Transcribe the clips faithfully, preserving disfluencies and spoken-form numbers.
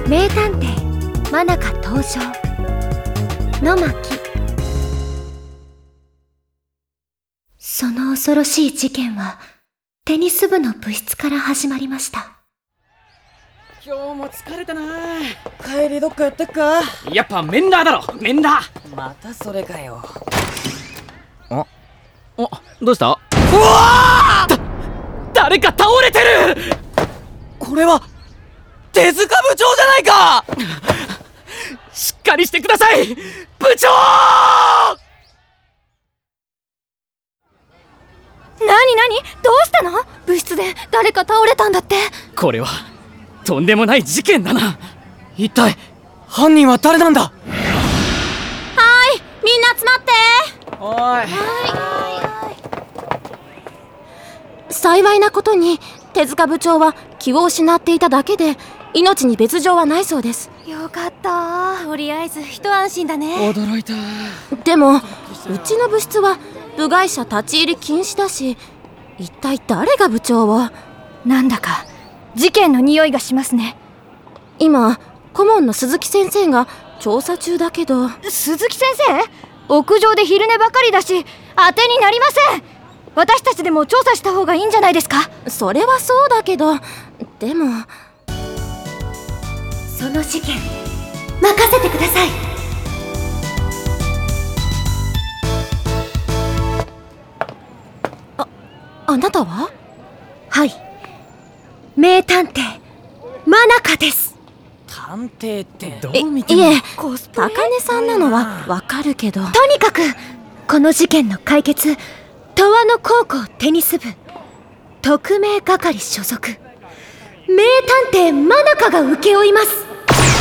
名探偵真中登場の巻。その恐ろしい事件はテニス部の部室から始まりました。 今日も疲れたな。 帰りどっかやってっか。 やっぱ面談だろ、面談。 またそれかよ。 あ、あ、どうした？うわー！だ、誰か倒れてる。 これは手塚部長じゃないか。 しっかりしてください、部長。 なになに、どうしたの？部室で誰か倒れたんだって。 これはとんでもない事件だな。 一体犯人は誰なんだ？ はーい、みんな集まって。 おい。 はい。幸いなことに手塚部長は気を失っていただけで命に別状はないそうです。よかった、とりあえず一安心だね。 驚いた。 でもうちの部室は部外者立ち入り禁止だし、一体誰が部長を。なんだか事件の匂いがしますね。今顧問の鈴木先生が調査中だけど。鈴木先生？屋上で昼寝ばかりだし当てになりません。私たちでも調査した方がいいんじゃないですか？それはそうだけど、でもその事件任せてください。あ、あなたは？はい、名探偵真中です。 探偵ってどう見ても。 いえ、高根さんなのはわかるけど。とにかくこの事件の解決、十和野高校テニス部特命係所属名探偵真中が請け負います。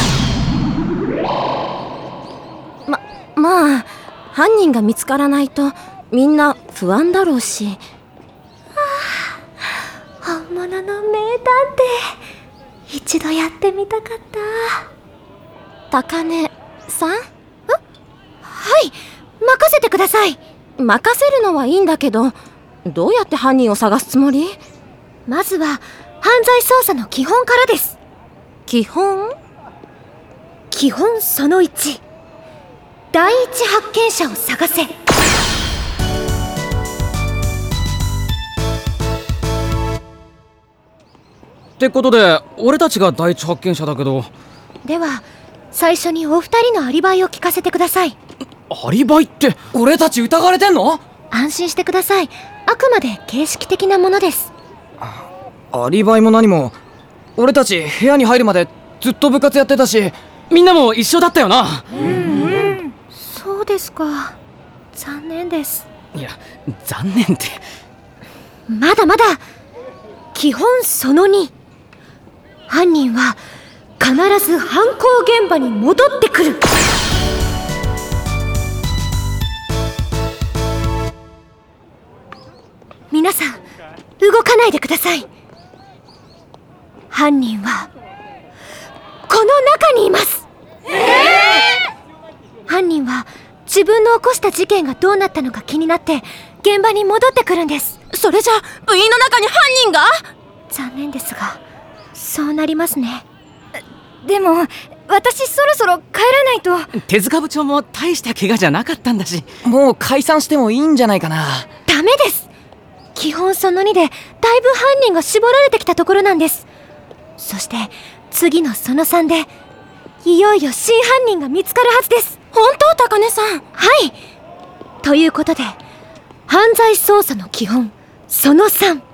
ま、まあ犯人が見つからないとみんな不安だろうし。はあ、本物の名探偵、一度やってみたかった。高根さん？ん？はい、任せてください。任せるのはいいんだけど、どうやって犯人を探すつもり？まずは犯罪捜査の基本からです。基本？基本そのいち、第一発見者を探せ。 ってことで俺たちが第一発見者だけど。 では最初にお二人のアリバイを聞かせてください。 アリバイって？ 俺たち疑われてんの？ 安心してください。あくまで形式的なものです。 アリバイも何も、俺たち部屋に入るまでずっと部活やってたし、 みんなも一緒だったよな。 うんうん、そうですか。残念です。 いや、残念って。 まだまだ。基本そのに、犯人は必ず犯行現場に戻ってくる。皆さん動かないでください。犯人はこの中にいます。えー、犯人は自分の起こした事件がどうなったのか気になって現場に戻ってくるんです。それじゃ部員の中に犯人が？残念ですがそうなりますね。でも私そろそろ帰らないと。 手塚部長も大した怪我じゃなかったんだし、 もう解散してもいいんじゃないかな。 ダメです。基本そのにでだいぶ犯人が絞られてきたところなんです。そして次のそのさんでいよいよ真犯人が見つかるはずです。本当？高根さん。はい。ということで犯罪捜査の基本そのさん、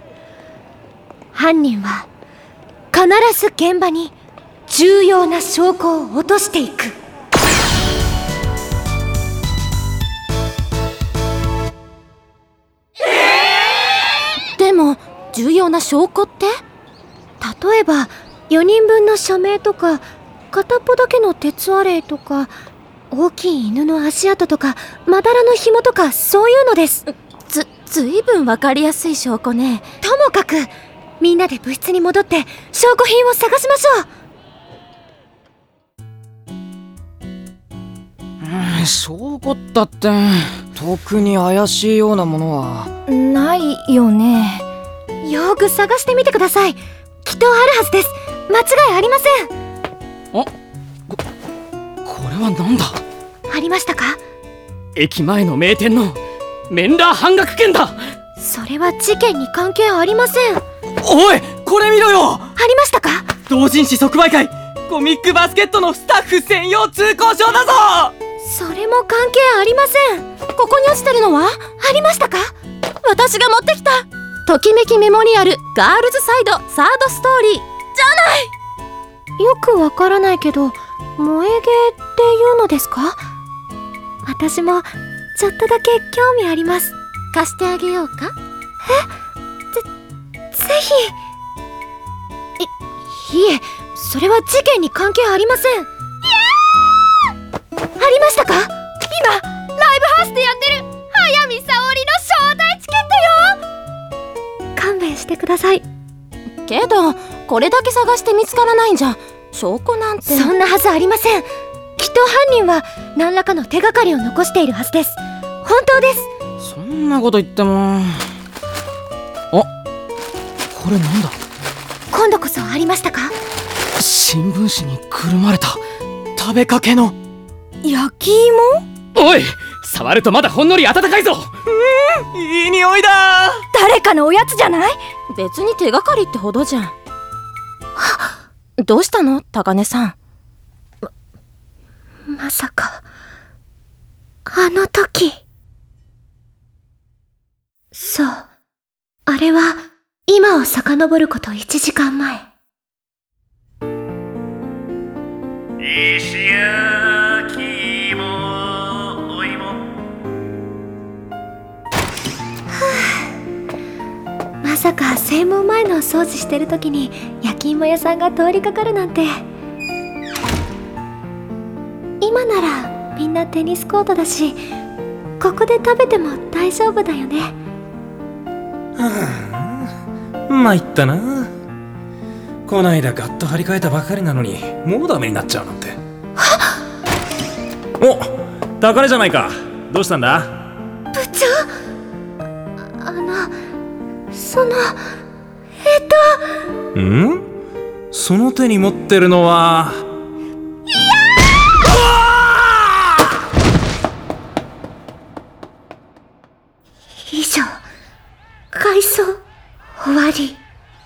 犯人は必ず現場に重要な証拠を落としていく。でも重要な証拠って？例えばよにんぶんの署名とか片っぽだけの鉄アレイとか大きい犬の足跡とかまだらの紐とか、そういうのです。ず、ずいぶんわかりやすい証拠ね。ともかくみんなで部室に戻って証拠品を探しましょうん、証拠だって特に怪しいようなものはないよね。よく探してみてください。きっとあるはずです。間違いありません。 れはなんだ？ ありましたか？ 駅前の名店のメンラー半額券だ。 それは事件に関係ありません。 おい、これ見ろよ。 ありましたか？ 同人誌即売会コミックバスケットのスタッフ専用通行証だぞ。 それも関係ありません。ここに落ちてるのはありましたか？私が持ってきたときめきメモリアルガールズサイドサードストーリーじゃない。よくわからないけど萌えゲーっていうのですか？私もちょっとだけ興味あります。貸してあげようか？え、ぜ、ぜひ。い、いえ、それは事件に関係ありません。ありましたか？今ライブハウスでやってる早見沙織の招待チケットよ。勘弁してください。けどこれだけ探して見つからないんじゃ証拠なんて。そんなはずありません。きっと犯人は何らかの手がかりを残しているはずです。本当です。 そんなこと言っても。あ、これなんだ？ 今度こそありましたか？ 新聞紙にくるまれた食べかけの焼き芋？ おい、触るとまだほんのり温かいぞ。うん、いい匂いだ。 誰かのおやつじゃない？別に手がかりってほどじゃん。どうしたの、高根さん。ま、まさかあの時。そう、あれは今を遡ることいちじかんまえ。 石焼き芋お芋。 まさか正門前のお掃除してる時に焼き芋屋さんが通りかかるなんて。今ならみんなテニスコートだし、ここで食べても大丈夫だよね。 はあ、参ったな。こないだガッと張り替えたばかりなのにもうダメになっちゃうなんて。お、高根じゃないか。どうしたんだ？ 部長、あのそのえっとん？その手に持ってるのは。いやー！以上、回想終わり。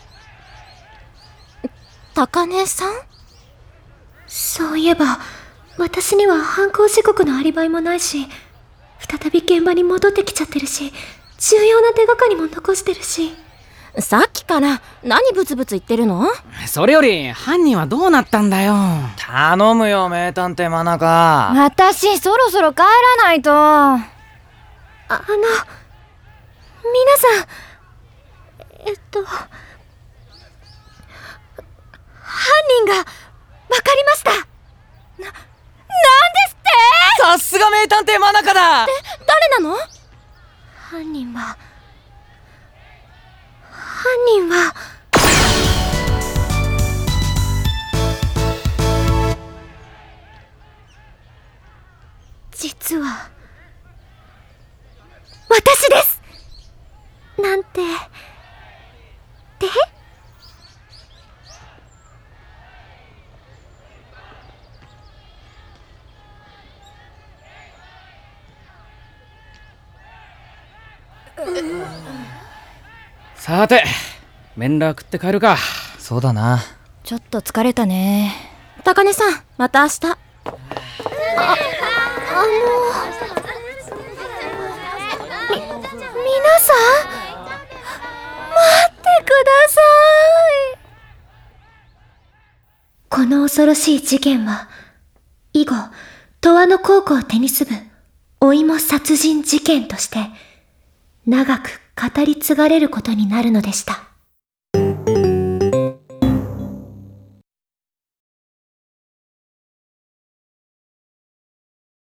高根さん？そういえば私には犯行時刻のアリバイもないし、再び現場に戻ってきちゃってるし、重要な手がかりも残してるし。さっきから何ブツブツ言ってるの？ それより犯人はどうなったんだよ。 頼むよ、名探偵真中。 私そろそろ帰らないと。あの皆さん、えっと犯人がわかりました。な、なんですって？ さすが名探偵真中だ。 で、誰なの？犯人は犯人は実は私です。なんて。で？ さて、麺ラー食って帰るか。 そうだな。 ちょっと疲れたね。高根さん、また明日。あ、あのみ、皆さん、待ってください。この恐ろしい事件は以後十和野高校テニス部お芋殺人事件として長く語り継がれることになるのでした。